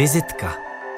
Vizitka.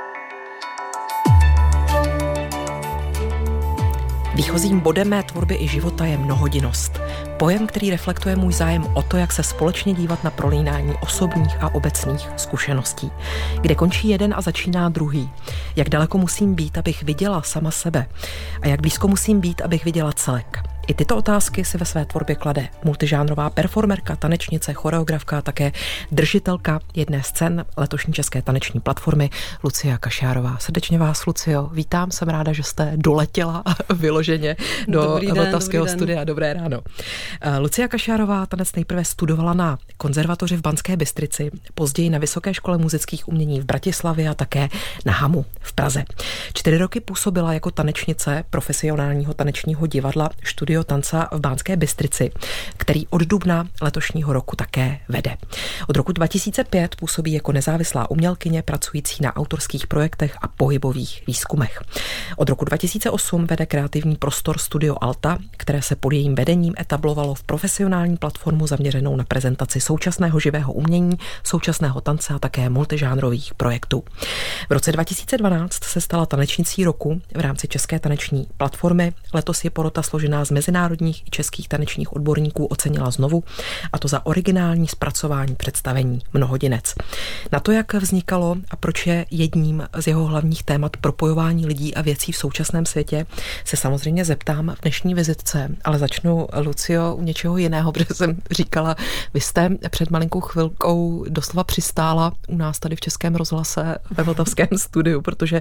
Výchozím bodem mé tvorby i života je mnohodinost. Pojem, který reflektuje můj zájem o to, jak se společně dívat na prolínání osobních a obecných zkušeností. Kde končí jeden a začíná druhý. Jak daleko musím být, abych viděla sama sebe. A jak blízko musím být, abych viděla celek. I tyto otázky si ve své tvorbě klade multižánrová performerka, tanečnice, choreografka a také držitelka jedné z cen letošní české taneční platformy Lucia Kašárová. Srdečně vás, Lucio, vítám, jsem ráda, že jste doletěla vyloženě do vltavského studia. Dobré ráno. Lucia Kašárová tanec nejprve studovala na konzervatoři v Banské Bystrici, později na Vysoké škole muzických umění v Bratislavě a také na Hamu v Praze. 4 roky působila jako tanečnice profesionálního tanečního divadla Studio tanca v Banské Bystrici, který od dubna letošního roku také vede. Od roku 2005 působí jako nezávislá umělkyně pracující na autorských projektech a pohybových výzkumech. Od roku 2008 vede kreativní prostor Studio Alta, které se pod jejím vedením etablovalo v profesionální platformu zaměřenou na prezentaci současného živého umění, současného tance a také multižánrových projektů. V roce 2012 se stala tanečnicí roku v rámci české taneční platformy. Letos je porota složená z mezinárodních i českých tanečních odborníků ocenila znovu, a to za originální zpracování představení Mnohodinec. Na to, jak vznikalo a proč je jedním z jeho hlavních témat propojování lidí a věcí v současném světě, se samozřejmě zeptám v dnešní vizitce, ale začnu, Lucio, u něčeho jiného, protože jsem říkala, vy jste před malinkou chvilkou doslova přistála u nás tady v Českém rozhlase ve vltavském studiu, protože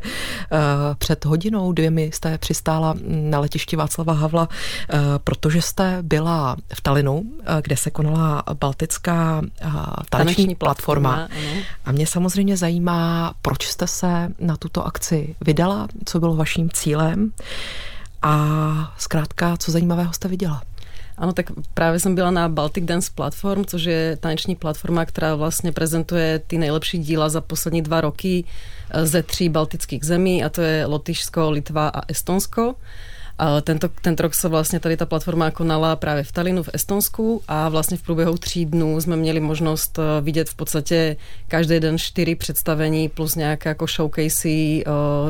před hodinou 2 jste přistála na letišti Václava Havla, protože jste byla v Tallinnu, kde se konala baltická taneční platforma. A mě samozřejmě zajímá, proč jste se na tuto akci vydala, co bylo vaším cílem a zkrátka, co zajímavého jste viděla. Áno, tak práve som byla na Baltic Dance Platform, což je taneční platforma, ktorá vlastne prezentuje ty nejlepší díla za poslední 2 roky ze 3 baltických zemí, a to je Lotyšsko, Litva a Estonsko. Tento rok sa vlastne tady tá platforma konala práve v Tallinnu v Estonsku a vlastne v průběhu 3 dnů sme měli možnost vidět v podstate každý den 4 představení plus nějaké jako showcasy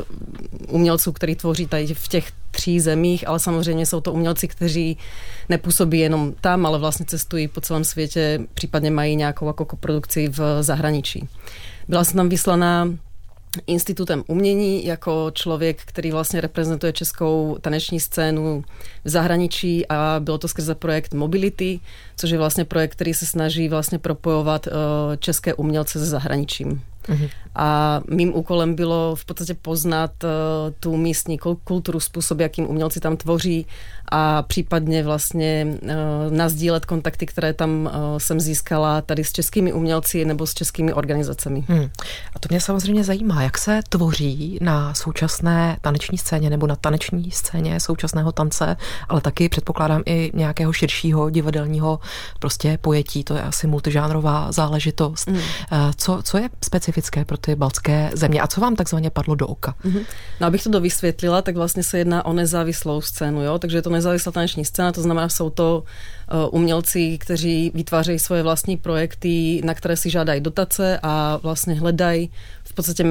umělců, ktorí tvoří tady v těch 3 zemích, ale samozřejmě jsou to umělci, kteří nepůsobí jenom tam, ale vlastně cestují po celém světě, případně mají nějakou jako koprodukci v zahraničí. Byla jsem tam vyslaná Institutem umění jako člověk, který vlastně reprezentuje českou taneční scénu v zahraničí, a bylo to skrze projekt Mobility, což je vlastně projekt, který se snaží vlastně propojovat české umělce se zahraničím. Mm-hmm. A mým úkolem bylo v podstatě poznat tu místní kulturu, způsob, jakým umělci tam tvoří, a případně vlastně nasdílet kontakty, které tam jsem získala tady s českými umělci nebo s českými organizacemi. A to mě samozřejmě zajímá, jak se tvoří na současné taneční scéně nebo na taneční scéně současného tance, ale taky předpokládám i nějakého širšího divadelního prostě pojetí, to je asi multižánrová záležitost. Co je specifické pro ty baltské země a co vám takzvaně padlo do oka? No, abych to dovysvětlila, tak vlastně se jedná o nezávislou scénu, jo? Takže je to nezávislá taneční scéna, to znamená, jsou to umělci, kteří vytvářejí svoje vlastní projekty, na které si žádají dotace a vlastně hledají v podstatě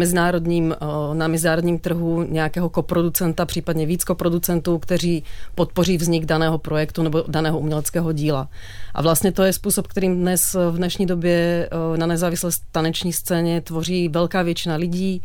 na mezinárodním trhu nějakého koproducenta, případně víc koproducentů, kteří podpoří vznik daného projektu nebo daného uměleckého díla. A vlastně to je způsob, kterým dnes v dnešní době na nezávislé taneční scéně tvoří velká většina lidí.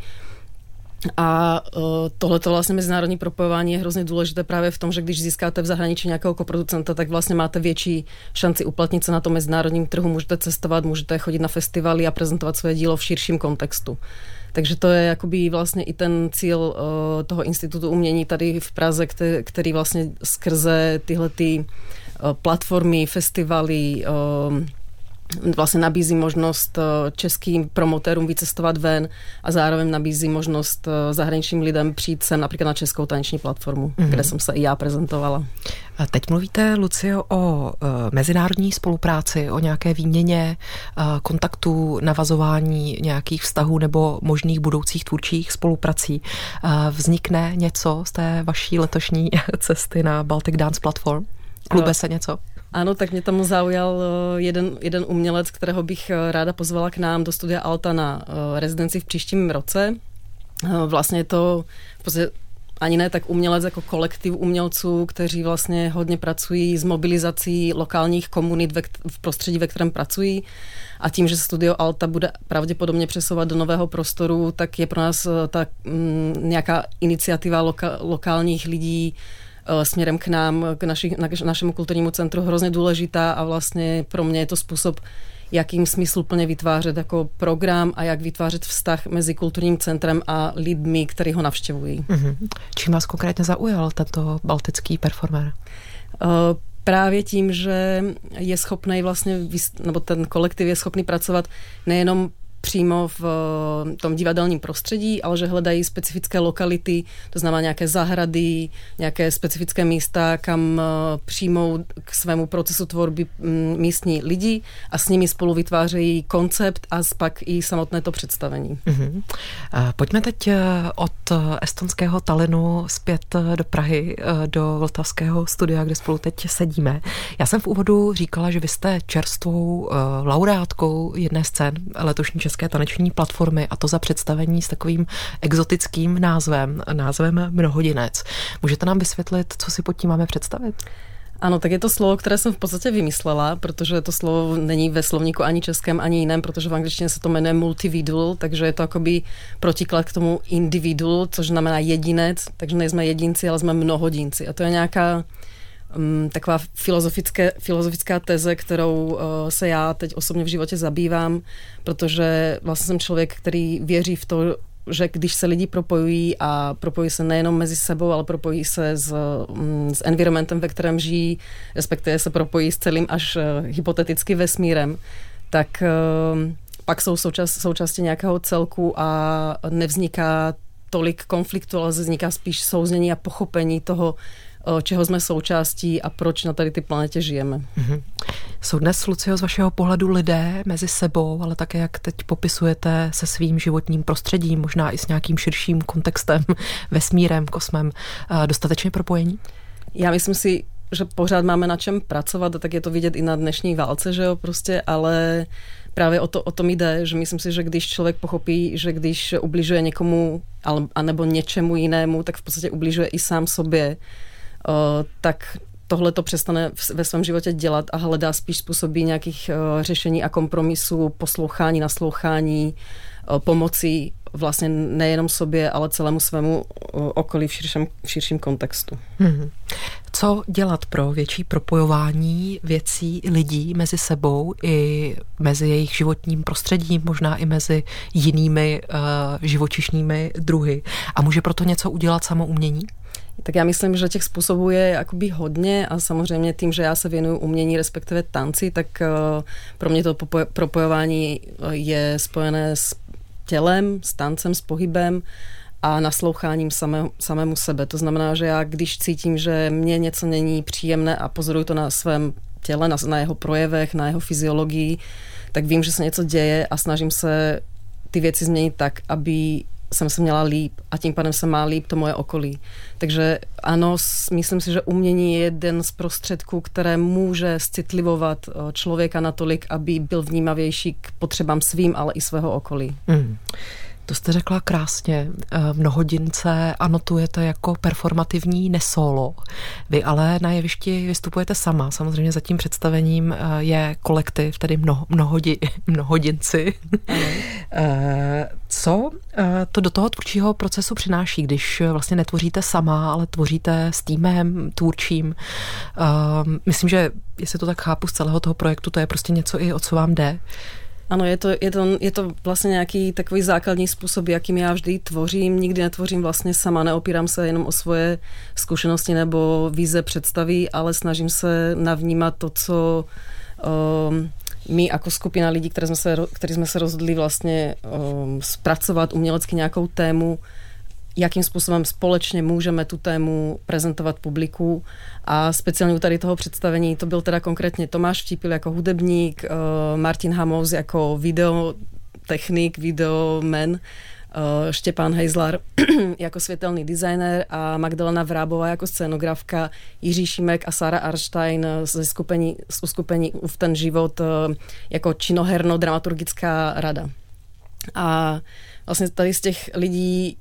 A tohleto vlastně mezinárodní propojování je hrozně důležité právě v tom, že když získáte v zahraničí nějakého koproducenta, tak vlastně máte větší šanci uplatnit se na tom mezinárodním trhu, můžete cestovat, můžete chodit na festivaly a prezentovat svoje dílo v širším kontextu. Takže to je jakoby vlastně i ten cíl toho Institutu umění tady v Praze, který vlastně skrze tyhle platformy, festivaly vlastně nabízí možnost českým promotérům vycestovat ven a zároveň nabízí možnost zahraničním lidem přijít sem například na českou taneční platformu, kde jsem se i já prezentovala. Teď mluvíte, Lucio, o mezinárodní spolupráci, o nějaké výměně kontaktů, navazování nějakých vztahů nebo možných budoucích tvůrčích spoluprací. Vznikne něco z té vaší letošní cesty na Baltic Dance Platform? Klube se něco? Áno, tak mě tam zaujal jeden umělec, kterého bych ráda pozvala k nám do studia Alta na rezidenci v příštím roce. Vlastně je to v podstatě ani ne tak umělec jako kolektiv umělců, kteří vlastně hodně pracují s mobilizací lokálních komunit v prostředí, ve kterém pracují. A tím, že studio Alta bude pravděpodobně přesouvat do nového prostoru, tak je pro nás ta nějaká iniciativa lokálních lidí směrem k nám, k našemu kulturnímu centru hrozně důležitá a vlastně pro mě je to způsob, jakým smysluplně vytvářet jako program a jak vytvářet vztah mezi kulturním centrem a lidmi, kteří ho navštěvují. Čím vás konkrétně zaujal tento baltický performer? Právě tím, že je schopný vlastně, nebo ten kolektiv je schopný pracovat nejenom přímo v tom divadelním prostředí, ale že hledají specifické lokality, to znamená nějaké zahrady, nějaké specifické místa, kam přijmou k svému procesu tvorby místní lidi a s nimi spolu vytvářejí koncept a pak i samotné to představení. Pojďme teď od estonského Tallinnu zpět do Prahy, do vltavského studia, kde spolu teď sedíme. Já jsem v úvodu říkala, že vy jste čerstvou laureátkou jedné z cen letošní české taneční platformy a to za představení s takovým exotickým názvem Mnohodinec. Můžete nám vysvětlit, co si pod tím máme představit? Ano, tak je to slovo, které jsem v podstatě vymyslela, protože to slovo není ve slovníku ani českém, ani jiném, protože v angličtině se to jmenuje multividual, takže je to akoby protiklad k tomu individual, což znamená jedinec, takže nejsme jedinci, ale jsme mnohodinci. A to je nějaká taková filozofická teze, kterou se já teď osobně v životě zabývám, protože vlastně jsem člověk, který věří v to, že když se lidi propojují a propojí se nejenom mezi sebou, ale propojí se s environmentem, ve kterém žijí, respektive se propojí s celým až hypoteticky vesmírem, tak pak jsou součástí nějakého celku a nevzniká tolik konfliktu, ale vzniká spíš souznění a pochopení toho, čeho jsme součástí a proč na tady ty planetě žijeme. Jsou dnes, Lucio, z vašeho pohledu lidé mezi sebou, ale také, jak teď popisujete, se svým životním prostředím, možná i s nějakým širším kontextem, vesmírem, kosmem, dostatečně propojení? Já myslím si, že pořád máme na čem pracovat a tak je to vidět i na dnešní válce, že jo, prostě, ale právě o tom jde, že myslím si, že když člověk pochopí, že když ubližuje někomu anebo něčemu jinému, tak v podstatě ubližuje i sám sobě, tak tohle to přestane ve svém životě dělat a hledá spíš způsoby nějakých řešení a kompromisů, poslouchání, naslouchání, pomoci vlastně nejenom sobě, ale celému svému okolí v širším kontextu. Co dělat pro větší propojování věcí lidí mezi sebou i mezi jejich životním prostředím, možná i mezi jinými živočišnými druhy? A může proto něco udělat samo umění? Tak já myslím, že těch způsobů je jakoby hodně a samozřejmě tím, že já se věnuju umění, respektive tanci, tak pro mě to propojování je spojené s tělem, s tancem, s pohybem a nasloucháním samému sebe. To znamená, že já když cítím, že mně něco není příjemné a pozoruju to na svém těle, na jeho projevech, na jeho fyziologii, tak vím, že se něco děje a snažím se ty věci změnit tak, aby jsem se měla líp a tím pádem se má líp to moje okolí. Takže ano, myslím si, že umění je jeden z prostředků, které může citlivovat člověka natolik, aby byl vnímavější k potřebám svým, ale i svého okolí. To jste řekla krásně. Mnohodince anotujete jako performativní nesolo. Vy ale na jevišti vystupujete sama. Samozřejmě za tím představením je kolektiv, tedy mnohodinci. Co to do toho tvůrčího procesu přináší, když vlastně netvoříte sama, ale tvoříte s týmem tvůrčím? Myslím, že jestli to tak chápu z celého toho projektu, to je prostě něco i o co vám jde. Ano, je to vlastně nějaký takový základní způsob, jakým já vždy tvořím. Nikdy netvořím vlastně sama, neopírám se jenom o svoje zkušenosti nebo vize, představy, ale snažím se navnímat to, co my jako skupina lidí, kteří jsme se rozhodli vlastně zpracovat umělecky nějakou tému, jakým způsobem společně můžeme tu tému prezentovat publiku. A speciálně u tady toho představení to byl teda konkrétně Tomáš Vtípil jako hudebník, Martin Hamous jako videotechnik, videoman Štěpán Hejzlar jako světelný designer a Magdalena Vrábová jako scénografka, Jiří Šimek a Sara Arnstein z uskupení V ten život jako činoherno-dramaturgická rada. A vlastně tady z těch lidí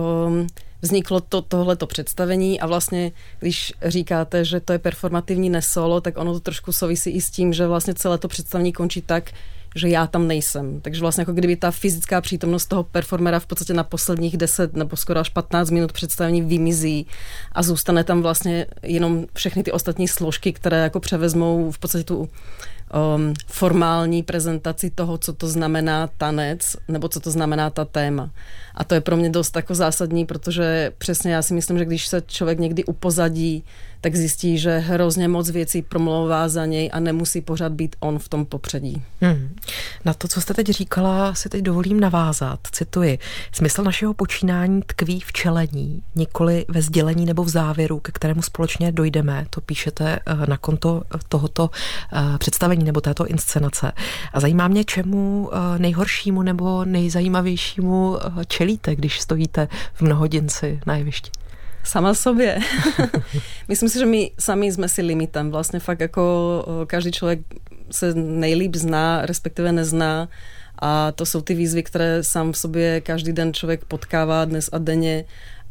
vzniklo tohleto představení a vlastně, když říkáte, že to je performativní nesolo, tak ono to trošku souvisí i s tím, že vlastně celé to představení končí tak, že já tam nejsem. Takže vlastně jako kdyby ta fyzická přítomnost toho performera v podstatě na posledních 10 nebo skoro až 15 minut představení vymizí a zůstane tam vlastně jenom všechny ty ostatní složky, které jako převezmou v podstatě tu formální prezentaci toho, co to znamená tanec, nebo co to znamená ta téma. A to je pro mě dost jako zásadní, protože přesně já si myslím, že když se člověk někdy upozadí, tak zjistí, že hrozně moc věcí promlouvá za něj a nemusí pořád být on v tom popředí. Na to, co jste teď říkala, si teď dovolím navázat. Cituji. Smysl našeho počínání tkví v čelení, nikoli ve sdělení nebo v závěru, ke kterému společně dojdeme. To píšete na konto tohoto představení nebo této inscenace. A zajímá mě, čemu nejhoršímu nebo nejzajímavějšímu čelíte, když stojíte v Mnohodinci na jevišti? Sama sobě. Myslím si, že my sami jsme si limitem. Vlastně fakt jako každý člověk se nejlíp zná, respektive nezná. A to jsou ty výzvy, které sám v sobě každý den člověk potkává dnes a denně.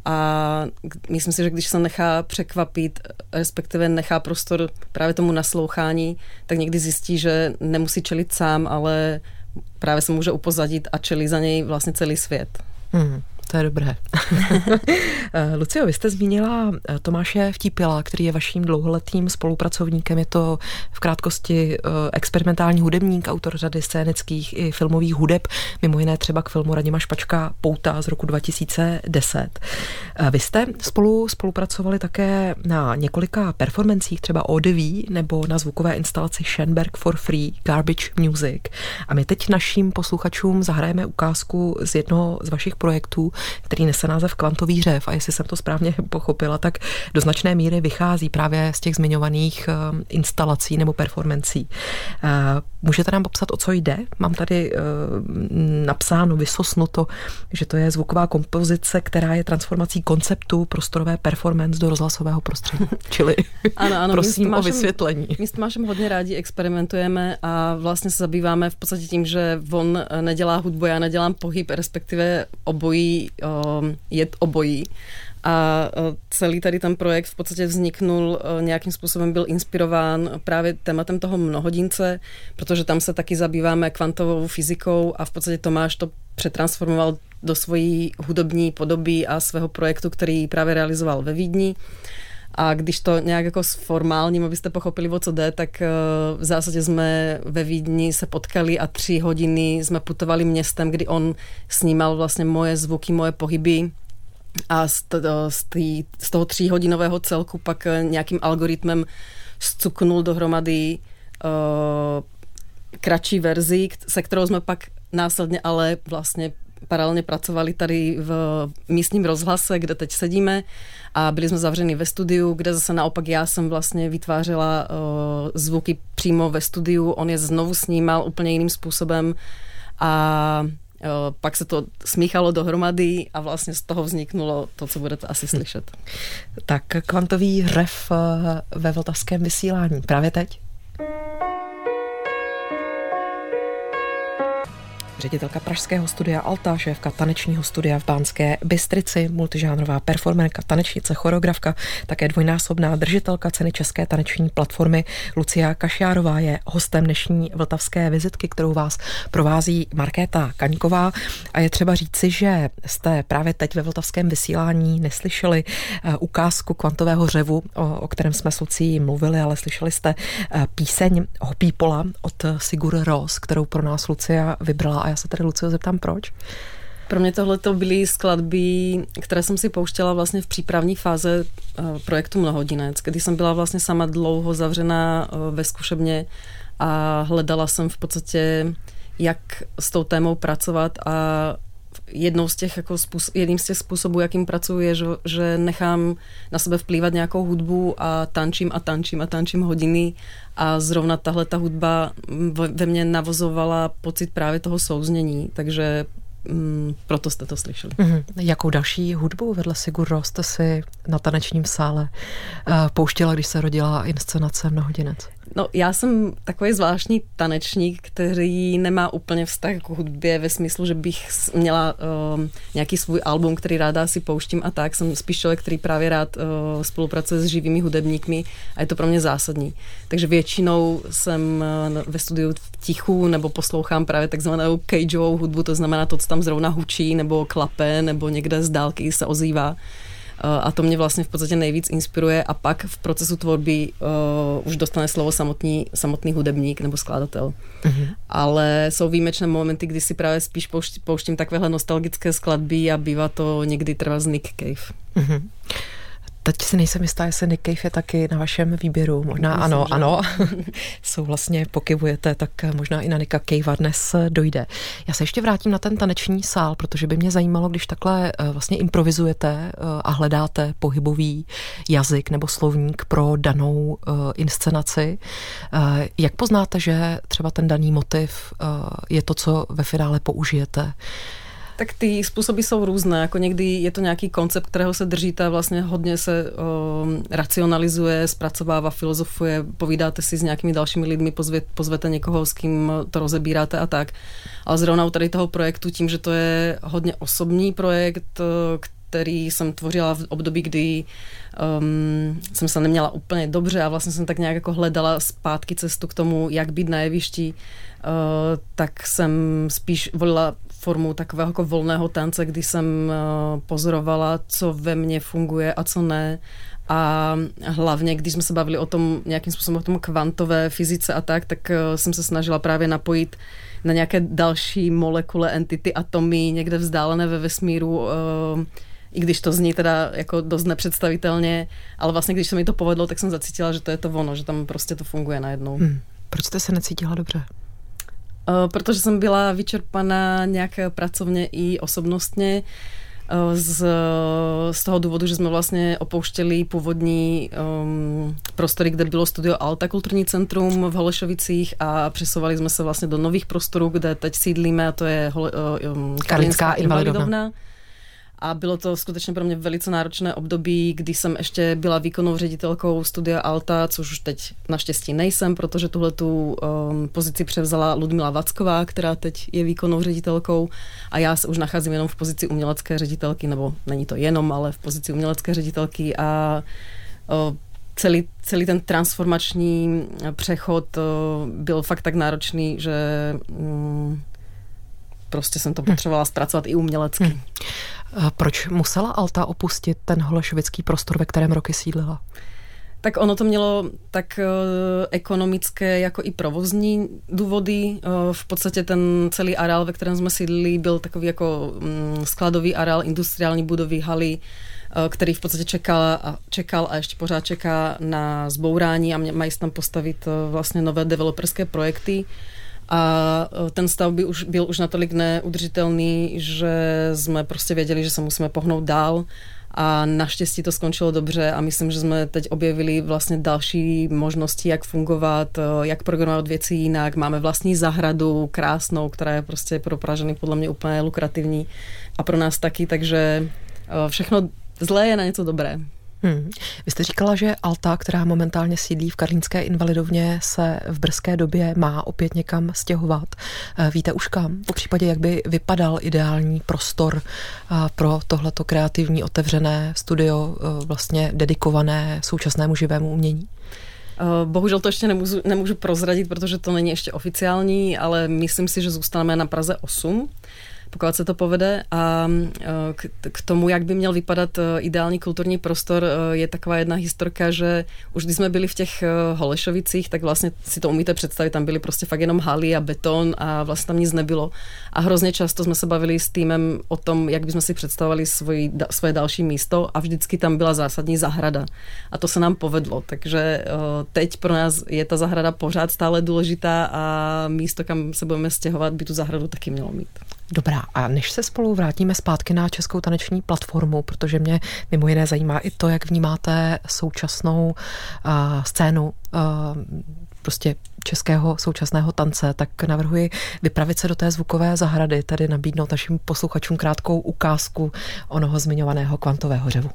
A myslím si, že když se nechá překvapit, respektive nechá prostor právě tomu naslouchání, tak někdy zjistí, že nemusí čelit sám, ale právě se může upozadit a čelí za něj vlastně celý svět. To je dobré. Lucio, vy jste zmínila Tomáše Vtípila, který je vaším dlouholetým spolupracovníkem. Je to v krátkosti experimentální hudebník, autor řady scénických i filmových hudeb, mimo jiné třeba k filmu Radima Špačka Pouta z roku 2010. Vy jste spolupracovali také na několika performancích, třeba ODV nebo na zvukové instalaci Schoenberg for Free, Garbage Music. A my teď našim posluchačům zahrajeme ukázku z jednoho z vašich projektů, který nese název Kvantový řev, a jestli jsem to správně pochopila, tak do značné míry vychází právě z těch zmiňovaných instalací nebo performancí. Můžete nám popsat, o co jde? Mám tady napsáno, vysosnuto, že to je zvuková kompozice, která je transformací konceptu prostorové performance do rozhlasového prostředí. Čili ano, prosím o vysvětlení. My s Tomášem hodně rádi experimentujeme a vlastně se zabýváme v podstatě tím, že on nedělá hudbu, já nedělám pohyb, respektive obojí je obojí. A celý tady ten projekt v podstatě vzniknul, nějakým způsobem byl inspirován právě tématem toho Mnohodince, protože tam se taky zabýváme kvantovou fyzikou a v podstatě Tomáš to přetransformoval do svojí hudební podoby a svého projektu, který právě realizoval ve Vídni. A když to nějak jako s formálním, abyste pochopili, o co jde, tak v zásadě jsme ve Vídni se potkali a 3 hodiny jsme putovali městem, kdy on snímal vlastně moje zvuky, moje pohyby a z toho 3hodinového celku pak nějakým algoritmem zcuknul dohromady kratší verzi, se kterou jsme pak následně ale vlastně paralelně pracovali tady v místním rozhlase, kde teď sedíme, a byli jsme zavřeni ve studiu, kde zase naopak já jsem vlastně vytvářela zvuky přímo ve studiu, on je znovu snímal úplně jiným způsobem a pak se to smíchalo dohromady a vlastně z toho vzniknulo to, co budete asi slyšet. Tak Kvantový řev ve vltavském vysílání právě teď. Ředitelka pražského studia Alta, šéfka tanečního studia v Banské Bystrici, multižánrová performerka, tanečnice, choreografka, také dvojnásobná držitelka ceny České taneční platformy Lucia Kašjárová je hostem dnešní vltavské vizitky, kterou vás provází Markéta Kaňková. A je třeba říci, že jste právě teď ve vltavském vysílání neslyšeli ukázku Kvantového řevu, o kterém jsme s Lucí mluvili, ale slyšeli jste píseň Hopí Pola od Sigur Rós, kterou pro nás Lucia vybrala. A já se tady, Lucio, zeptám, proč? Pro mě tohle to byly skladby, které jsem si pouštěla vlastně v přípravní fáze projektu Mnohodinec, kdy jsem byla vlastně sama dlouho zavřená ve zkušebně a hledala jsem v podstatě, jak s tou témou pracovat, a jedním z těch způsobů, jakým pracuji, je, že nechám na sebe vplývat nějakou hudbu a tančím hodiny, a zrovna tahle ta hudba ve mně navozovala pocit právě toho souznění, takže proto jste to slyšeli. Jakou další hudbu vedle Sigur Rós jste si na tanečním sále pouštěla, když se rodila inscenace Mnohodinec? No, já jsem takový zvláštní tanečník, který nemá úplně vztah k hudbě ve smyslu, že bych měla nějaký svůj album, který ráda si pouštím a tak. Jsem spíš člověk, který právě rád spolupracuje s živými hudebníkmi a je to pro mě zásadní. Takže většinou jsem ve studiu v tichu nebo poslouchám právě takzvanou cageovou hudbu, to znamená to, co tam zrovna hučí nebo klape nebo někde z dálky se ozývá. A to mě vlastně v podstatě nejvíc inspiruje a pak v procesu tvorby už dostane slovo samotný hudebník nebo skladatel. Ale jsou výjimečné momenty, kdy si právě spíš pouštím takovéhle nostalgické skladby a bývá to někdy třeba z Nick Cave. Teď si nejsem jistá, jestli Nick Cave je taky na vašem výběru. Možná myslím, ano. Souhlasně pokyvujete, tak možná i na Nicka Cavea dnes dojde. Já se ještě vrátím na ten taneční sál, protože by mě zajímalo, když takhle vlastně improvizujete a hledáte pohybový jazyk nebo slovník pro danou inscenaci. Jak poznáte, že třeba ten daný motiv je to, co ve finále použijete? Tak ty způsoby jsou různé, jako někdy je to nějaký koncept, kterého se držíte a vlastně hodně se racionalizuje, zpracovává, filozofuje, povídáte si s nějakými dalšími lidmi, pozvete někoho, s kým to rozebíráte a tak. Ale zrovna u tady toho projektu, tím, že to je hodně osobní projekt, který jsem tvořila v období, kdy jsem se neměla úplně dobře a vlastně jsem tak nějak jako hledala zpátky cestu k tomu, jak být na jevišti, tak jsem spíš volila formu takového jako volného tance, kdy jsem pozorovala, co ve mně funguje a co ne. A hlavně, když jsme se bavili o tom nějakým způsobem o tom kvantové fyzice a tak jsem se snažila právě napojit na nějaké další molekule, entity, atomy někde vzdálené ve vesmíru, i když to zní teda jako dost nepředstavitelně, ale vlastně když se mi to povedlo, tak jsem zacítila, že to je to ono, že tam prostě to funguje najednou. Proč jste se necítila dobře? Protože jsem byla vyčerpaná nějak pracovně i osobnostně z toho důvodu, že jsme vlastně opouštěli původní prostory, kde bylo studio Alta, kulturní centrum v Holešovicích a přesouvali jsme se vlastně do nových prostorů, kde teď sídlíme a to je Karlínská invalidovna. A bylo to skutečně pro mě velice náročné období, kdy jsem ještě byla výkonnou ředitelkou studia Alta, což už teď naštěstí nejsem, protože tuhletu pozici převzala Ludmila Vacková, která teď je výkonnou ředitelkou a já se už nacházím jenom v pozici umělecké ředitelky, nebo není to jenom, ale v pozici umělecké ředitelky a celý ten transformační přechod byl fakt tak náročný, že prostě jsem to potřebovala zpracovat i umělecky. Proč musela Alta opustit ten holešovický prostor, ve kterém roky sídlila? Tak ono to mělo tak ekonomické jako i provozní důvody. V podstatě ten celý areál, ve kterém jsme sídlili, byl takový jako skladový areál, industriální budovy, haly, který v podstatě čekal a ještě pořád čeká na zbourání a mají se tam postavit vlastně nové developerské projekty. A ten stav byl už natolik neudržitelný, že jsme prostě věděli, že se musíme pohnout dál a naštěstí to skončilo dobře a myslím, že jsme teď objevili vlastně další možnosti, jak fungovat, jak programovat věci jinak. Máme vlastní zahradu krásnou, která je prostě pro Pražany podle mě úplně lukrativní a pro nás taky, takže všechno zlé je na něco dobré. Vy jste říkala, že Alta, která momentálně sídlí v Karlínské invalidovně, se v brzké době má opět někam stěhovat. Víte už kam? Po případě, jak by vypadal ideální prostor pro tohleto kreativní otevřené studio, vlastně dedikované současnému živému umění? Bohužel to ještě nemůžu prozradit, protože to není ještě oficiální, ale myslím si, že zůstaneme na Praze 8. Pokud se to povede a k tomu, jak by měl vypadat ideální kulturní prostor, je taková jedna historka, že už když jsme byli v těch Holešovicích, tak vlastně si to umíte představit, tam byly prostě fakt jenom haly a beton a vlastně tam nic nebylo. A hrozně často jsme se bavili s týmem o tom, jak bychom si představovali svoje další místo a vždycky tam byla zásadní zahrada. A to se nám povedlo, takže teď pro nás je ta zahrada pořád stále důležitá a místo, kam se budeme stěhovat, by tu zahradu taky mělo mít. Dobrá. Dobrá, a než se spolu vrátíme zpátky na Českou taneční platformu, protože mě mimo jiné zajímá i to, jak vnímáte současnou scénu prostě českého současného tance, tak navrhuji vypravit se do té zvukové zahrady, tedy nabídnout našim posluchačům krátkou ukázku onoho zmiňovaného kvantového řevu.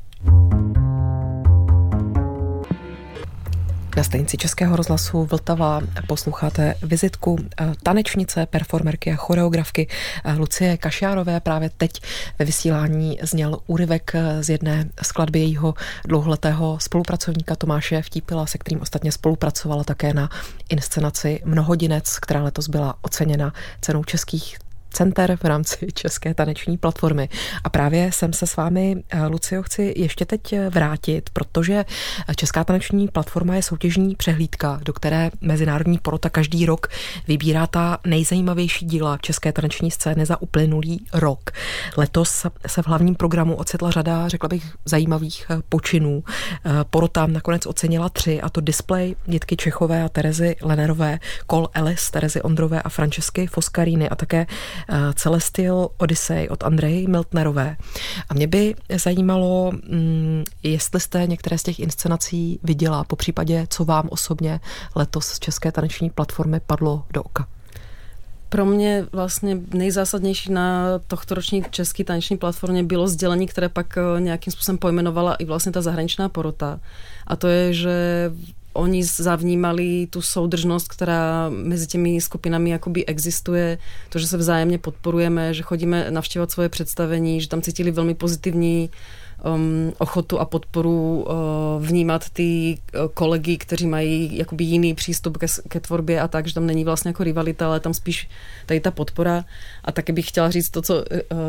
Na stanici Českého rozhlasu Vltava posloucháte vizitku tanečnice, performerky a choreografky Lucie Kašjárové. Právě teď ve vysílání zněl úryvek z jedné skladby jejího dlouholetého spolupracovníka Tomáše Vtípila, se kterým ostatně spolupracovala také na inscenaci Mnohodinec, která letos byla oceněna cenou českých center v rámci České taneční platformy. A právě jsem se s vámi, Lucio, chci ještě teď vrátit, protože Česká taneční platforma je soutěžní přehlídka, do které mezinárodní porota každý rok vybírá ta nejzajímavější díla české taneční scény za uplynulý rok. Letos se v hlavním programu ocitla řada, řekla bych, zajímavých počinů. Porota nakonec ocenila 3, a to Display Jitky Čechové a Terezy Lenerové, Call Alice Terezy Ondrové a Francesky Foscarini a také Celestial Odyssey od Andreji Miltnerové. A mě by zajímalo, jestli jste některé z těch inscenací viděla, popřípadě co vám osobně letos z České taneční platformy padlo do oka. Pro mě vlastně nejzásadnější na tohtoroční České taneční platformě bylo sdělení, které pak nějakým způsobem pojmenovala i vlastně ta zahraničná porota. A to je, že oni zavnímali tu soudržnost, která mezi těmi skupinami jakoby existuje, to, že se vzájemně podporujeme, že chodíme navštěvovat svoje představení, že tam cítili velmi pozitivní ochotu a podporu vnímat ty kolegy, kteří mají jakoby jiný přístup ke tvorbě a tak, že tam není vlastně jako rivalita, ale tam spíš tady ta podpora. A taky bych chtěla říct to, co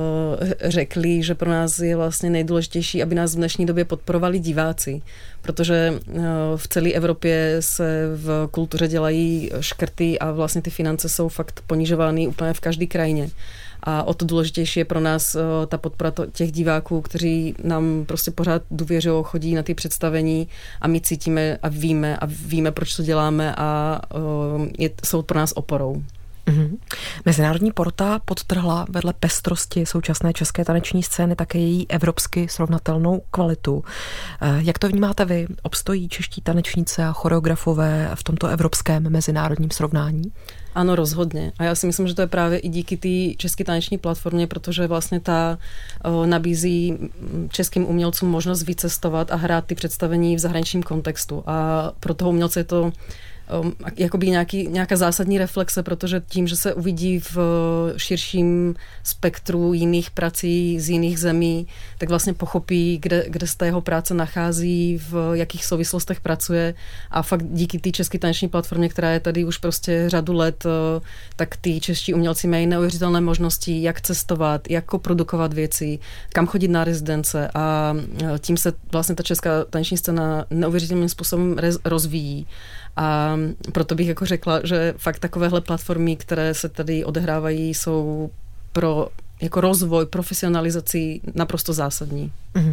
řekli, že pro nás je vlastně nejdůležitější, aby nás v dnešní době podporovali diváci, protože v celé Evropě se v kultuře dělají škrty a vlastně ty finance jsou fakt ponižovány úplně v každé krajině. A o to důležitější je pro nás ta podpora těch diváků, kteří nám prostě pořád důvěřují, chodí na ty představení a my cítíme a víme, proč to děláme a jsou pro nás oporou. Mm-hmm. Mezinárodní porota podtrhla vedle pestrosti současné české taneční scény také její evropsky srovnatelnou kvalitu. Jak to vnímáte vy? Obstojí čeští tanečníci a choreografové v tomto evropském mezinárodním srovnání? Ano, rozhodně. A já si myslím, že to je právě i díky té České taneční platformě, protože vlastně ta nabízí českým umělcům možnost vycestovat a hrát ty představení v zahraničním kontextu. A pro toho umělce je to jakoby nějaká zásadní reflexe, protože tím, že se uvidí v širším spektru jiných prací z jiných zemí, tak vlastně pochopí, kde se ta jeho práce nachází, v jakých souvislostech pracuje a fakt díky té České taneční platformě, která je tady už prostě řadu let, tak ty čeští umělci mají neuvěřitelné možnosti, jak cestovat, jak produkovat věci, kam chodit na rezidence a tím se vlastně ta česká taneční scéna neuvěřitelným způsobem rozvíjí. A proto bych jako řekla, že fakt takovéhle platformy, které se tady odehrávají, jsou pro jako rozvoj, profesionalizaci naprosto zásadní.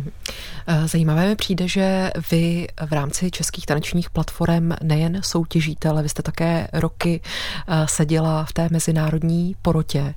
Zajímavé mi přijde, že vy v rámci českých tanečních platform nejen soutěžíte, ale vy jste také roky seděla v té mezinárodní porotě.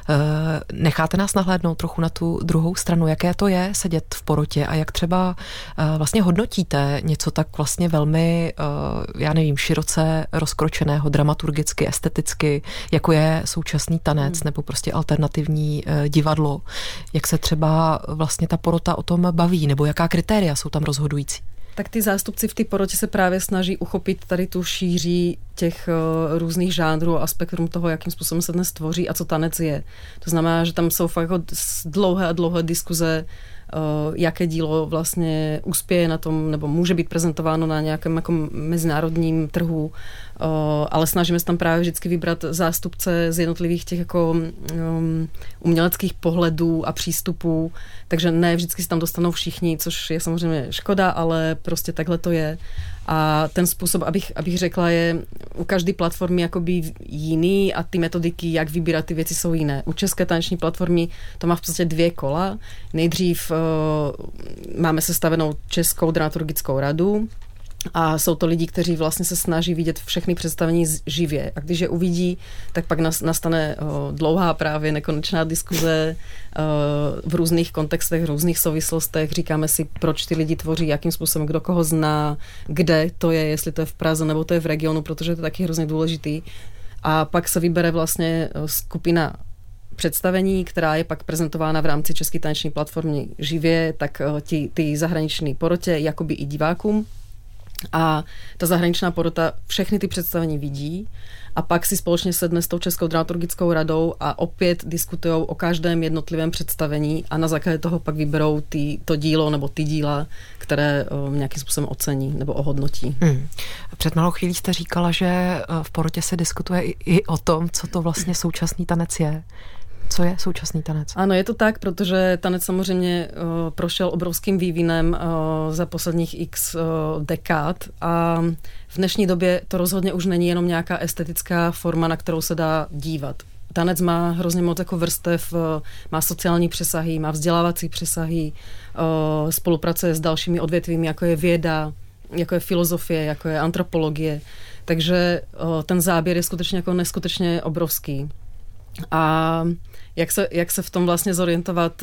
Necháte nás nahlédnout trochu na tu druhou stranu, jaké to je sedět v porotě a jak třeba vlastně hodnotíte něco tak vlastně velmi, já nevím, široce rozkročeného, dramaturgicky, esteticky, jako je současný tanec nebo prostě alternativní divadlo. Jak se třeba vlastně ta porota o tom baví, nebo jaká kritéria jsou tam rozhodující? Tak ty zástupci v té porotě se právě snaží uchopit tady tu šíří těch různých žánrů a spektrum toho, jakým způsobem se dnes tvoří a co tanec je. To znamená, že tam jsou fakt dlouhé a dlouhé diskuze, jaké dílo vlastně uspěje na tom, nebo může být prezentováno na nějakém jako mezinárodním trhu, ale snažíme se tam právě vždycky vybrat zástupce z jednotlivých těch jako uměleckých pohledů a přístupů, takže ne vždycky se tam dostanou všichni, což je samozřejmě škoda, ale prostě takhle to je. A ten způsob, abych řekla, je u každé platformy jakoby jiný a ty metodiky, jak vybírat ty věci, jsou jiné. U České taneční platformy to má v podstatě 2 kola. Nejdřív máme sestavenou Českou dramaturgickou radu, A jsou to lidi, kteří vlastně se snaží vidět všechny představení živě. A když je uvidí, tak pak nastane dlouhá právě nekonečná diskuze v různých kontextech, v různých souvislostech. Říkáme si, proč ty lidi tvoří, jakým způsobem, kdo koho zná, kde to je, jestli to je v Praze nebo to je v regionu, protože to je taky hrozně důležitý. A pak se vybere vlastně skupina představení, která je pak prezentována v rámci České taneční platformy živě, tak ty zahraniční porotě, jakoby i divákům. A ta zahraničná porota všechny ty představení vidí a pak si společně sedne s tou Českou dramaturgickou radou a opět diskutujou o každém jednotlivém představení a na základě toho pak vyberou to dílo nebo ty díla, které nějakým způsobem ocení nebo ohodnotí. Před malou chvílí jste říkala, že v porotě se diskutuje i o tom, co to vlastně současný tanec je. Co je současný tanec? Ano, je to tak, protože tanec samozřejmě prošel obrovským vývinem za posledních x dekád a v dnešní době to rozhodně už není jenom nějaká estetická forma, na kterou se dá dívat. Tanec má hrozně moc jako vrstev, má sociální přesahy, má vzdělávací přesahy, spolupracuje s dalšími odvětvími, jako je věda, jako je filozofie, jako je antropologie. Takže ten záběr je skutečně jako neskutečně obrovský. A jak se v tom vlastně zorientovat,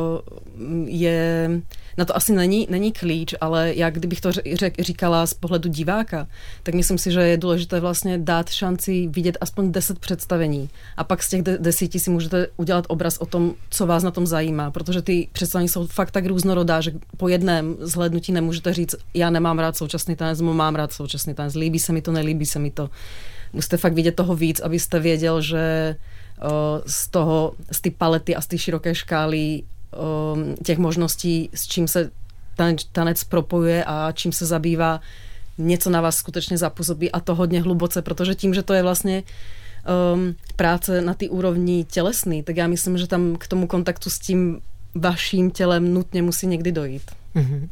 je, na to asi není klíč, ale jak kdybych to říkala z pohledu diváka, tak myslím si, že je důležité vlastně dát šanci vidět aspoň 10 představení a pak z těch 10 si můžete udělat obraz o tom, co vás na tom zajímá, protože ty představení jsou fakt tak různorodá, že po jednom zhlédnutí nemůžete říct, já nemám rád současný tanec, mám rád současný tanec, líbí se mi to, nelíbí se mi to. Musíte fakt vidět toho víc, abyste věděl, že z té palety a z té široké škály těch možností, s čím se tanec propojuje a čím se zabývá, něco na vás skutečně zapůsobí a to hodně hluboce, protože tím, že to je vlastně práce na té úrovni tělesný, tak já myslím, že tam k tomu kontaktu s tím vaším tělem nutně musí někdy dojít. Mm-hmm.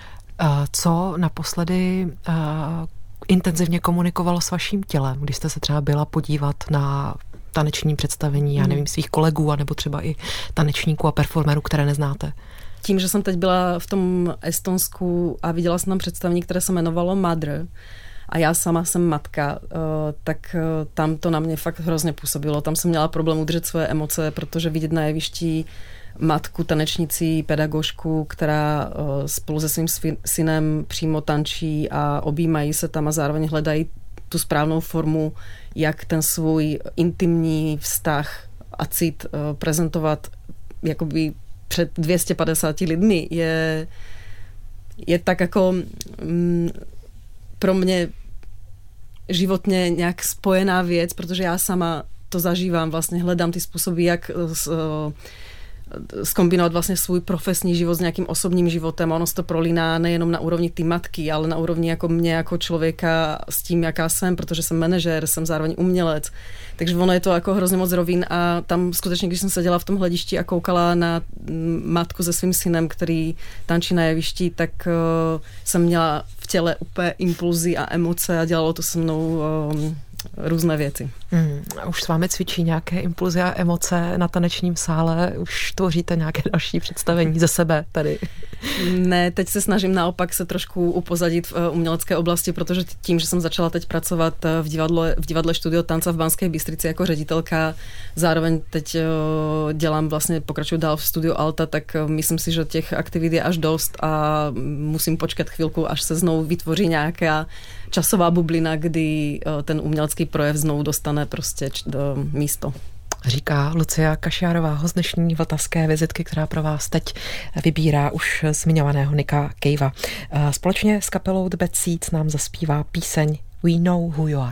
Co naposledy intenzivně komunikovalo s vaším tělem, když jste se třeba byla podívat na taneční představení, já nevím, svých kolegů, anebo třeba i tanečníků a performerů, které neznáte? Tím, že jsem teď byla v tom Estonsku a viděla jsem tam představení, které se jmenovalo Mother a já sama jsem matka, tak tam to na mě fakt hrozně působilo. Tam jsem měla problém udržet svoje emoce, protože vidět na jevišti matku, tanečnici, pedagožku, která spolu se svým synem přímo tančí a objímají se tam a zároveň hledají tu správnou formu, jak ten svůj intimní vztah a cit prezentovat jakoby před 250 lidmi, je tak jako pro mě životně nějak spojená věc, protože já sama to zažívám, vlastně hledám ty způsoby, jak zkombinovat vlastně svůj profesní život s nějakým osobním životem. Ono se to prolíná nejenom na úrovni té matky, ale na úrovni jako mě, jako člověka s tím, jaká jsem, protože jsem manažer, jsem zároveň umělec. Takže ono je to jako hrozně moc rovin a tam skutečně, když jsem seděla v tom hledišti a koukala na matku se svým synem, který tančí na jevišti, tak jsem měla v těle úplně impulzy a emoce a dělalo to se mnou různé věci. Už s vámi cvičí nějaké impulzy a emoce na tanečním sále? Už tvoříte nějaké další představení ze sebe tady? Ne, teď se snažím naopak se trošku upozadit v umělecké oblasti, protože tím, že jsem začala teď pracovat v divadle Studio Tanca v Banské Bystrici jako ředitelka, zároveň teď pokračuju dál v Studiu Alta, tak myslím si, že těch aktivit je až dost a musím počkat chvilku, až se znovu vytvoří nějaká časová bublina, kdy ten umělecký projev znovu dostane prostě do místo. Říká Lucia Kašiárová z dnešní vltavské vizitky, která pro vás teď vybírá už zmiňovaného Nicka Cavea. Společně s kapelou The Bad Seeds nám zaspívá píseň We Know Who You Are.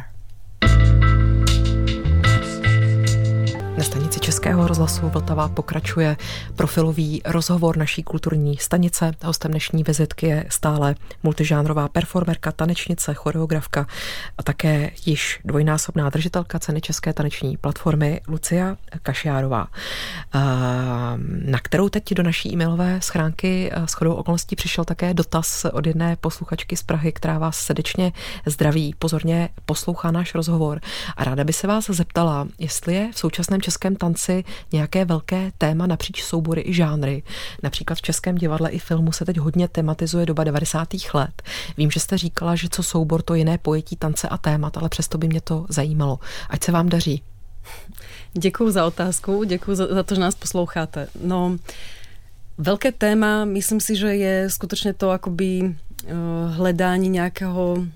Na stanici Českého rozhlasu Vltava pokračuje profilový rozhovor naší kulturní stanice. Hostem dnešní vizitky je stále multižánrová performerka, tanečnice, choreografka a také již dvojnásobná držitelka ceny České taneční platformy Lucia Kašiárová, na kterou teď do naší e-mailové schránky shodou okolností přišel také dotaz od jedné posluchačky z Prahy, která vás srdečně zdraví, pozorně poslouchá náš rozhovor a ráda by se vás zeptala, jestli je v současném českém tanci nějaké velké téma napříč soubory i žánry. Například v českém divadle i filmu se teď hodně tematizuje doba 90. let. Vím, že jste říkala, že co soubor, to jiné pojetí tance a témat, ale přesto by mě to zajímalo. Ať se vám daří. Děkuju za otázku, děkuju za to, že nás posloucháte. No, veľké téma, myslím si, že je skutočne to akoby hledání nejakého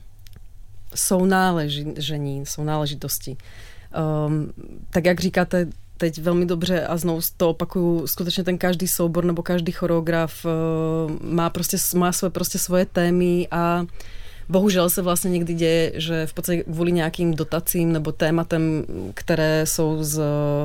sounáležitosti. Tak jak říkáte teď velmi dobře a znovu to opakuju, skutečně ten každý soubor nebo každý choreograf má svoje témy a bohužel se vlastně někdy děje, že v podstatě kvůli nějakým dotacím nebo tématem, které jsou z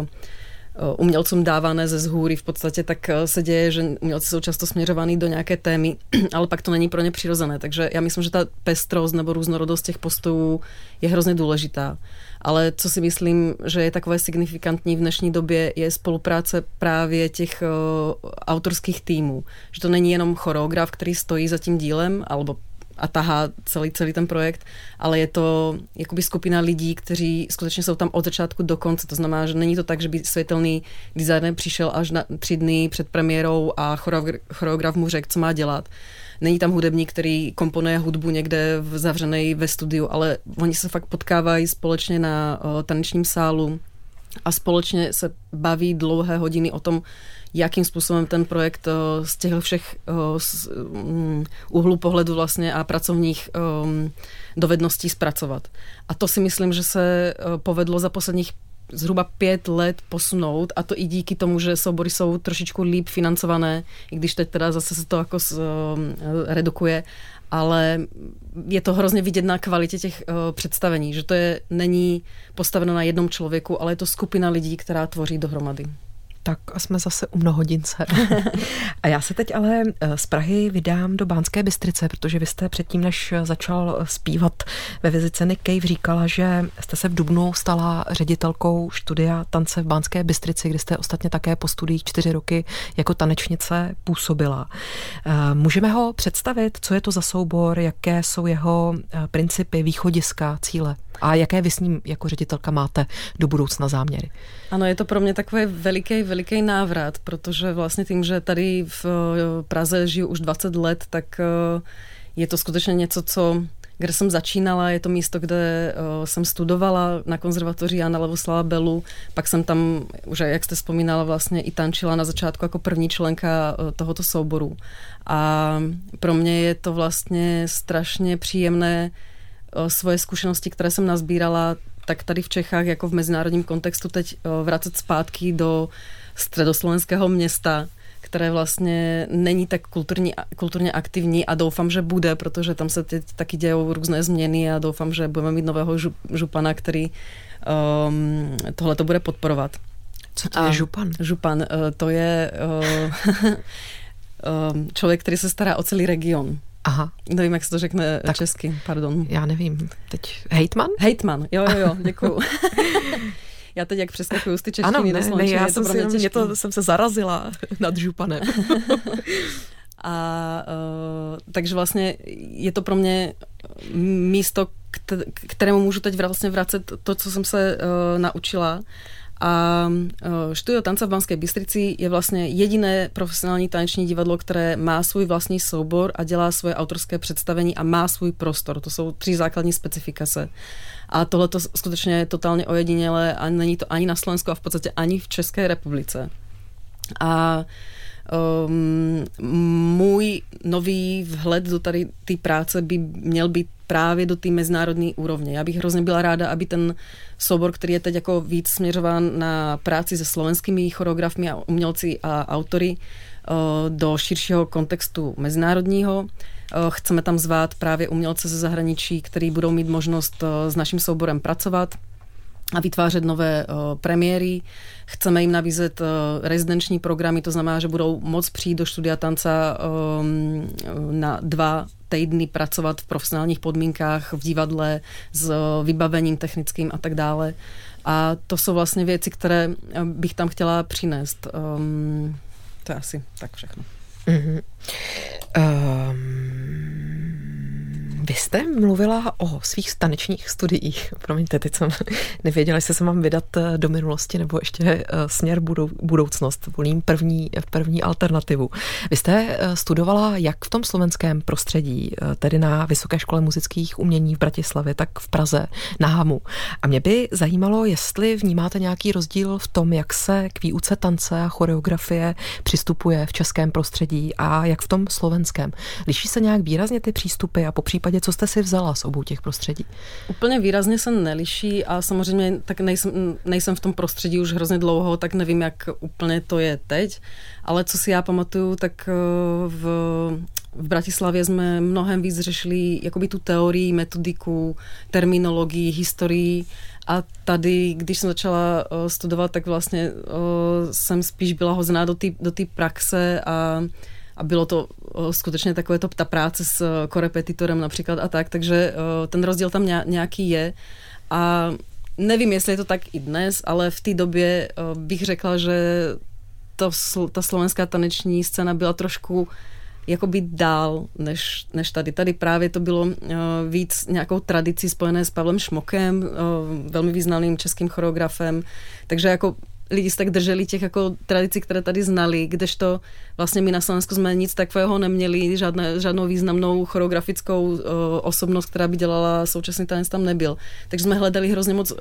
umělcům dávané ze zhůry v podstatě, tak se děje, že umělci jsou často směřovaní do nějaké témy, ale pak to není pro ně přirozené. Takže já myslím, že ta pestrost nebo různorodost těch postojů je hrozně důležitá. Ale co si myslím, že je takové signifikantní v dnešní době, je spolupráce právě těch autorských týmů. Že to není jenom choreograf, který stojí za tím dílem, alebo a tahá celý ten projekt, ale je to jakoby skupina lidí, kteří skutečně jsou tam od začátku do konce. To znamená, že není to tak, že by světelný designer přišel až na 3 dny před premiérou a choreograf mu řekl, co má dělat. Není tam hudebník, který komponuje hudbu někde zavřenej ve studiu, ale oni se fakt potkávají společně na tanečním sálu a společně se baví dlouhé hodiny o tom, jakým způsobem ten projekt z těch všech úhlů pohledu vlastně a pracovních dovedností zpracovat. A to si myslím, že se povedlo za posledních zhruba 5 let posunout a to i díky tomu, že soubory jsou trošičku líp financované, i když teď teda zase se to jako redukuje, ale je to hrozně vidět na kvalitě těch představení, že to není postaveno na jednom člověku, ale je to skupina lidí, která tvoří dohromady. Tak a jsme zase u mnohodince. A já se teď ale z Prahy vydám do Banské Bystrice, protože vy jste předtím, než začal zpívat ve vizice Nick Cave, říkala, že jste se v dubnu stala ředitelkou studia tance v Banské Bystrici, kde jste ostatně také po studiích 4 roky jako tanečnice působila. Můžeme ho představit, co je to za soubor, jaké jsou jeho principy, východiska, cíle? A jaké vy s ním jako ředitelka máte do budoucna záměry? Ano, je to pro mě takový veliký návrat, protože vlastně tím, že tady v Praze žiju už 20 let, tak je to skutečně něco, kde jsem začínala, je to místo, kde jsem studovala na konzervatoři Jana Lavoslava Bellu, pak jsem tam, už jak jste vzpomínala, vlastně i tančila na začátku jako první členka tohoto souboru. A pro mě je to vlastně strašně příjemné svoje zkušenosti, které jsem nazbírala, tak tady v Čechách, jako v mezinárodním kontextu, teď vracet zpátky do středoslovenského města, které vlastně není tak kulturně aktivní a doufám, že bude, protože tam se teď taky dějou různé změny a doufám, že budeme mít nového župana, který tohle to bude podporovat. Co to je župan? Župan, to je člověk, který se stará o celý region. Aha. Nevím, jak se to řekne tak, česky, pardon. Já nevím. Teď hejtman? Hejtman, jo, děkuju. Já teď jak přeskakuju z ty češtiny do slovenčiny, já jsem se zarazila nad županem. A takže vlastně je to pro mě místo, kterému můžu teď vlastně vracet to, co jsem se naučila. A Studio tance v Banské Bystrici je vlastně jediné profesionální taneční divadlo, které má svůj vlastní soubor a dělá svoje autorské představení a má svůj prostor. To jsou 3 základní specifikace. A tohle to skutečně je totálně ojedinělé a není to ani na Slovensku a v podstatě ani v České republice. A můj nový vhled do tady té práce by měl být právě do té mezinárodní úrovně. Já bych hrozně byla ráda, aby ten soubor, který je teď jako víc směřován na práci se slovenskými choreografmi a umělci a autory do širšího kontextu mezinárodního. Chceme tam zvát právě umělce ze zahraničí, který budou mít možnost s naším souborem pracovat a vytvářet nové premiéry. Chceme jim nabízet rezidenční programy, to znamená, že budou moct přijít do studia tanca na 2 týdny pracovat v profesionálních podmínkách, v divadle, s vybavením technickým a tak dále. A to jsou vlastně věci, které bych tam chtěla přinést. To je asi tak všechno. Vy jste mluvila o svých tanečních studiích. Promiňte, teď jsem nevěděla, jestli se mám vydat do minulosti nebo ještě směr budoucnost. Volím první alternativu. Vy jste studovala jak v tom slovenském prostředí, tedy na Vysoké škole muzických umění v Bratislavě, tak v Praze, na Hamu. A mě by zajímalo, jestli vnímáte nějaký rozdíl v tom, jak se k výuce tance a choreografie přistupuje v českém prostředí a jak v tom slovenském. Liší se nějak výrazně ty přístupy a po případě, co jste si vzala z obou těch prostředí? Úplně výrazně se neliší a samozřejmě tak nejsem v tom prostředí už hrozně dlouho, tak nevím, jak úplně to je teď, ale co si já pamatuju, tak v Bratislavě jsme mnohem víc řešili jakoby tu teorii, metodiku, terminologii, historii a tady, když jsem začala studovat, tak vlastně jsem spíš byla hozená do té praxe a bylo to skutečně takové ta práce s korepetitorem například a tak, takže ten rozdíl tam nějaký je a nevím, jestli je to tak i dnes, ale v té době bych řekla, že ta slovenská taneční scéna byla trošku jakoby dál než tady. Tady právě to bylo víc nějakou tradicí spojené s Pavlem Šmokem, velmi významným českým choreografem, takže jako lidi se tak drželi těch jako tradicí, které tady znali, kdežto vlastně my na Slovensku jsme nic takového neměli, žádnou významnou choreografickou osobnost, která by dělala současný tanec, tam nebyl. Takže jsme hledali hrozně moc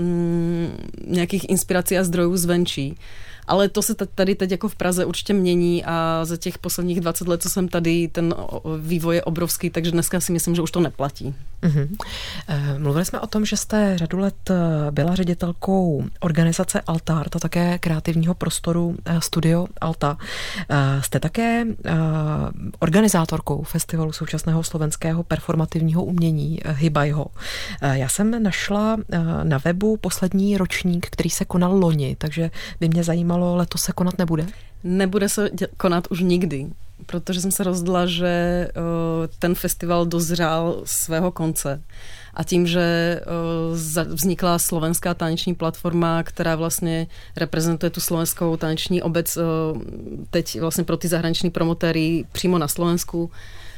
nějakých inspirací a zdrojů zvenčí. Ale to se tady teď jako v Praze určitě mění a za těch posledních 20 let, co jsem tady, ten vývoj je obrovský, takže dneska si myslím, že už to neplatí. Mm-hmm. Mluvili jsme o tom, že jste řadu let byla ředitelkou organizace Altart a také kreativního prostoru Studio Alta. Jste také organizátorkou festivalu současného slovenského performativního umění Hybajho. Já jsem našla na webu poslední ročník, který se konal loni, takže by mě zajímalo, letos se konat nebude? Nebude se konat už nikdy, protože jsem se rozhodla, že ten festival dozřál svého konce. A tím, že vznikla slovenská taneční platforma, která vlastně reprezentuje tu slovenskou taneční obec teď vlastně pro ty zahraniční promotéry přímo na Slovensku,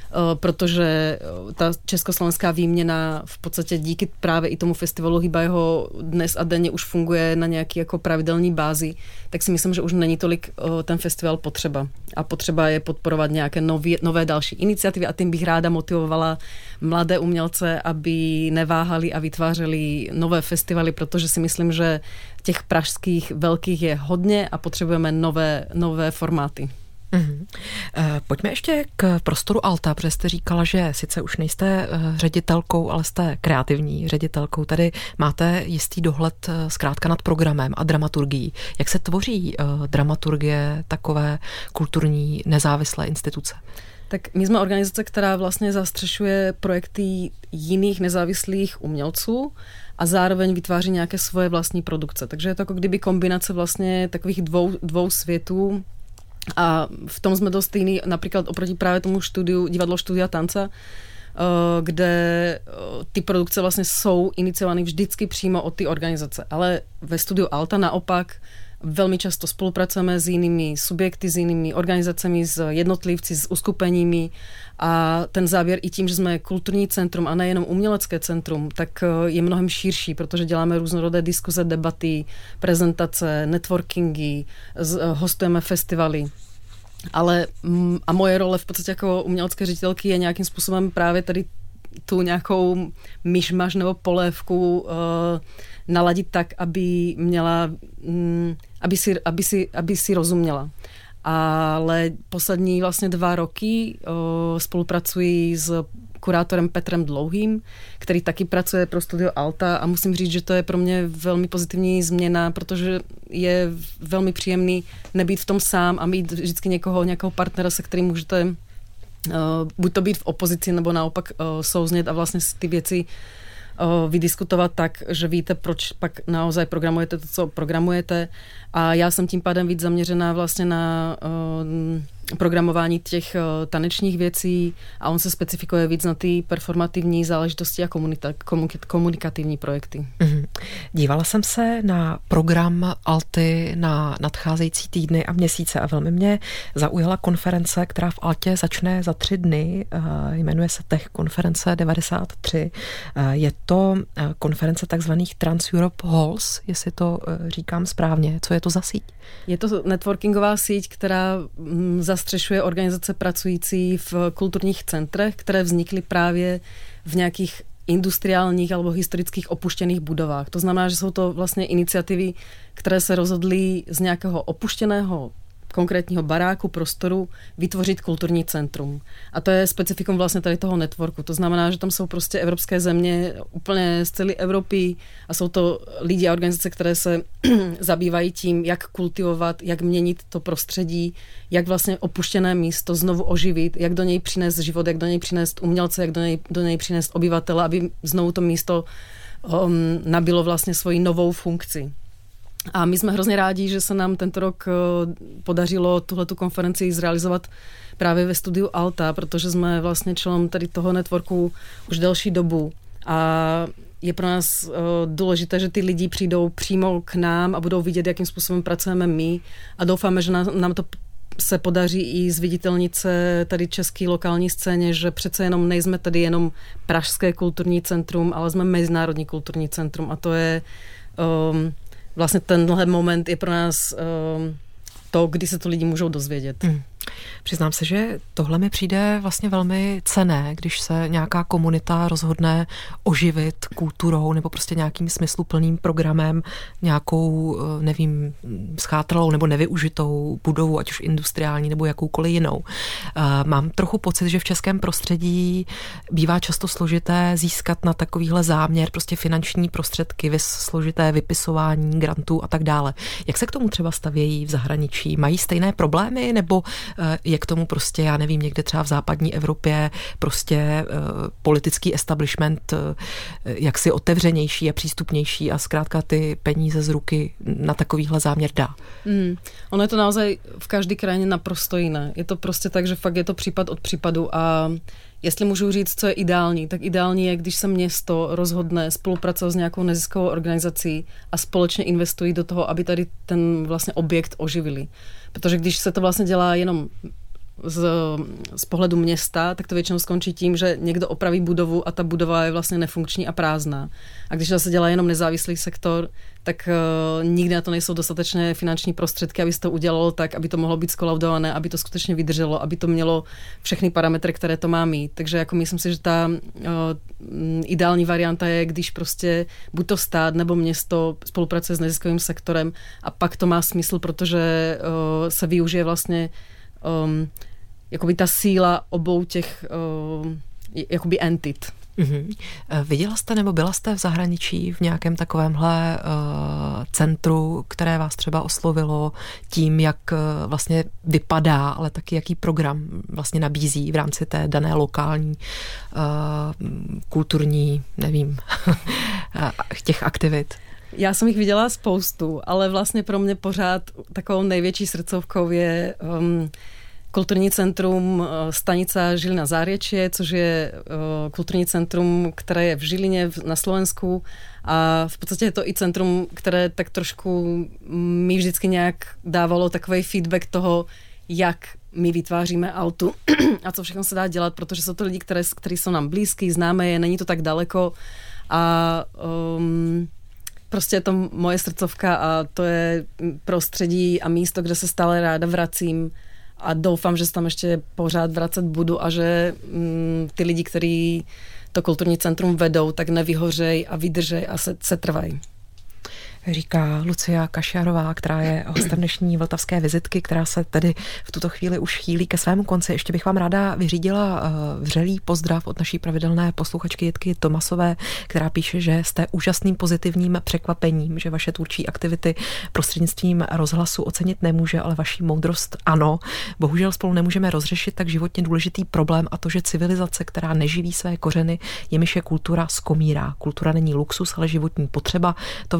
protože ta československá výměna v podstatě díky právě i tomu festivalu Hybajho dnes a denně už funguje na nějaký jako pravidelný bázi, tak si myslím, že už není tolik ten festival potřeba. A potřeba je podporovat nějaké nové další iniciativy a tím bych ráda motivovala mladé umělce, aby neváhali a vytvářeli nové festivaly, protože si myslím, že těch pražských velkých je hodně a potřebujeme nové formáty. Mm-hmm. Pojďme ještě k prostoru Alta, protože jste říkala, že sice už nejste ředitelkou, ale jste kreativní ředitelkou. Tady máte jistý dohled zkrátka nad programem a dramaturgií. Jak se tvoří dramaturgie takové kulturní nezávislé instituce? Tak my jsme organizace, která vlastně zastřešuje projekty jiných nezávislých umělců a zároveň vytváří nějaké svoje vlastní produkce. Takže je to jako kdyby kombinace vlastně takových dvou světů. A v tom jsme dost jiný, například oproti právě tomu divadlo Studia Tanca, kde ty produkce vlastně jsou iniciovány vždycky přímo od ty organizace. Ale ve Studiu Alta naopak velmi často spolupracujeme s jinými subjekty, s jinými organizacemi, s jednotlivci, s uskupeními a ten záběr i tím, že jsme kulturní centrum a nejenom umělecké centrum, tak je mnohem širší, protože děláme různorodé diskuze, debaty, prezentace, networkingy, hostujeme festivaly. Ale a moje role v podstatě jako umělecké ředitelky je nějakým způsobem právě tady tu nějakou myšmaš nebo polévku naladit tak, aby měla, aby si rozuměla. Ale poslední vlastně 2 roky spolupracuji s kurátorem Petrem Dlouhým, který taky pracuje pro Studio Alta a musím říct, že to je pro mě velmi pozitivní změna, protože je velmi příjemný nebýt v tom sám a mít vždycky nějakého partnera, se kterým můžete buď to být v opozici, nebo naopak souznět a vlastně ty věci vydiskutovat tak, že víte, proč pak naozaj programujete to, co programujete. A já jsem tím pádem víc zaměřená vlastně programování těch tanečních věcí a on se specifikuje víc na ty performativní záležitosti a komunikativní projekty. Dívala jsem se na program Alty na nadcházející týdny a měsíce a velmi mě zaujala konference, která v Altě začne za 3 dny. Jmenuje se Tech konference 93. Je to konference takzvaných Trans-Europe Halls, jestli to říkám správně. Co je to za síť? Je to networkingová síť, která zastřešuje organizace pracující v kulturních centrech, které vznikly právě v nějakých industriálních alebo historických opuštěných budovách. To znamená, že jsou to vlastně iniciativy, které se rozhodly z nějakého opuštěného konkrétního baráku, prostoru vytvořit kulturní centrum. A to je specifikum vlastně tady toho networku. To znamená, že tam jsou prostě evropské země úplně z celé Evropy a jsou to lidi a organizace, které se zabývají tím, jak kultivovat, jak měnit to prostředí, jak vlastně opuštěné místo znovu oživit, jak do něj přinést život, jak do něj přinést umělce, jak do něj přinést obyvatele, aby znovu to místo nabilo vlastně svoji novou funkci. A my jsme hrozně rádi, že se nám tento rok podařilo tuhletu konferenci zrealizovat právě ve studiu Alta, protože jsme vlastně členem tady toho networku už delší dobu. A je pro nás důležité, že ty lidi přijdou přímo k nám a budou vidět, jakým způsobem pracujeme my. A doufáme, že nám to se podaří i zviditelnit se tady český lokální scéně, že přece jenom nejsme tady jenom pražské kulturní centrum, ale jsme mezinárodní kulturní centrum a to je vlastně tenhle moment je pro nás to, kdy se to lidi můžou dozvědět. Přiznám se, že tohle mi přijde vlastně velmi cenné, když se nějaká komunita rozhodne oživit kulturou nebo prostě nějakým smysluplným programem nějakou, nevím, schátralou nebo nevyužitou budovu, ať už industriální nebo jakoukoliv jinou. Mám trochu pocit, že v českém prostředí bývá často složité získat na takovýhle záměr prostě finanční prostředky, složité vypisování grantů a tak dále. Jak se k tomu třeba stavějí v zahraničí? Mají stejné problémy nebo je k tomu prostě, já nevím, někde třeba v západní Evropě prostě politický establishment jaksi otevřenější a přístupnější a zkrátka ty peníze z ruky na takovýhle záměr dá. Ono je to naozaj v každé krajině naprosto jiné. Je to prostě tak, že fakt je to případ od případu a jestli můžu říct, co je ideální, tak ideální je, když se město rozhodne spolupracovat s nějakou neziskovou organizací a společně investují do toho, aby tady ten vlastně objekt oživili. Protože když se to vlastně dělá jenom z pohledu města, tak to většinou skončí tím, že někdo opraví budovu a ta budova je vlastně nefunkční a prázdná. A když se dělá jenom nezávislý sektor, tak nikdy na to nejsou dostatečné finanční prostředky, aby se to udělalo tak, aby to mohlo být skolaudované, aby to skutečně vydrželo, aby to mělo všechny parametry, které to má mít. Takže jako myslím si, že ta ideální varianta je, když prostě buď to stát nebo město spolupracuje s neziskovým sektorem a pak to má smysl, protože se využije vlastně jakoby ta síla obou těch jakoby entit. Viděla jste nebo byla jste v zahraničí v nějakém takovémhle centru, které vás třeba oslovilo tím, jak vlastně vypadá, ale taky jaký program vlastně nabízí v rámci té dané lokální kulturní, nevím, těch aktivit? Já jsem jich viděla spoustu, ale vlastně pro mě pořád takovou největší srdcovkou je kulturní centrum Stanica Žilina Zářečie, což je kulturní centrum, které je v Žilině na Slovensku a v podstatě je to i centrum, které tak trošku mi vždycky nějak dávalo takový feedback toho, jak my vytváříme Altu a co všechno se dá dělat, protože jsou to lidi, kteří jsou nám blízký, známe je, není to tak daleko a prostě je to moje srdcovka a to je prostředí a místo, kde se stále ráda vracím a doufám, že se tam ještě pořád vracet budu a že ty lidi, kteří to kulturní centrum vedou, tak nevyhořej a vydržej a se trvají. Říká Lucia Kašarová, která je hostem dnešní Vltavské vizitky, která se tedy v tuto chvíli už chýlí ke svému konci. Ještě bych vám ráda vyřídila vřelý pozdrav od naší pravidelné posluchačky Jitky Tomasové, která píše, že jste úžasným pozitivním překvapením, že vaše tvůrčí aktivity prostřednictvím rozhlasu ocenit nemůže, ale vaší moudrost ano. Bohužel spolu nemůžeme rozřešit tak životně důležitý problém a to, že civilizace, která neživí své kořeny, jimiž je kultura, skomírá. Kultura není luxus, ale životní potřeba. To vám dvěma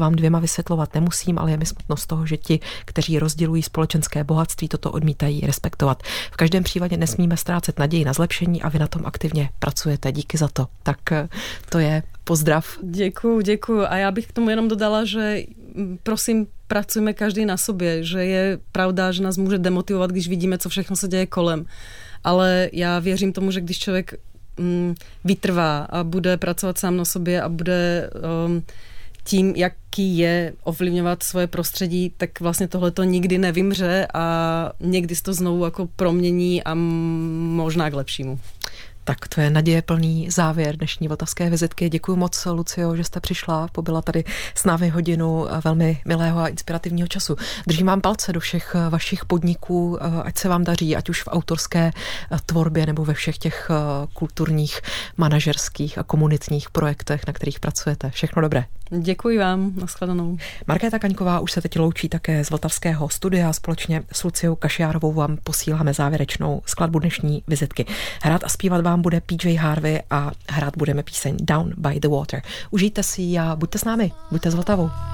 vysvětlovat nemusím, ale je mi smutno z toho, že ti, kteří rozdělují společenské bohatství, toto odmítají respektovat. V každém případě nesmíme ztrácet naději na zlepšení a vy na tom aktivně pracujete. Díky za to. Tak to je pozdrav. Děkuju. A já bych k tomu jenom dodala, že prosím, pracujeme každý na sobě, že je pravda, že nás může demotivovat, když vidíme, co všechno se děje kolem. Ale já věřím tomu, že když člověk vytrvá a bude pracovat sám na sobě a bude tím, jaký je ovlivňovat svoje prostředí, tak vlastně tohleto nikdy nevymře a někdy se to znovu jako promění a možná k lepšímu. Tak to je nadějeplný závěr dnešní Vltavské vizitky. Děkuji moc, Lucio, že jste přišla, pobyla tady s námi hodinu velmi milého a inspirativního času. Držím vám palce do všech vašich podniků, ať se vám daří, ať už v autorské tvorbě nebo ve všech těch kulturních, manažerských a komunitních projektech, na kterých pracujete. Všechno dobré. Děkuji vám, nashledanou. Markéta Kaňková už se teď loučí také z Vltavského studia. Společně s Luciou Kašiárovou vám posíláme závěrečnou skladbu dnešní vizitky. Hrát a zpívat vám bude PJ Harvey a hrát budeme píseň Down by the Water. Užijte si ji a buďte s námi, buďte s Vltavou.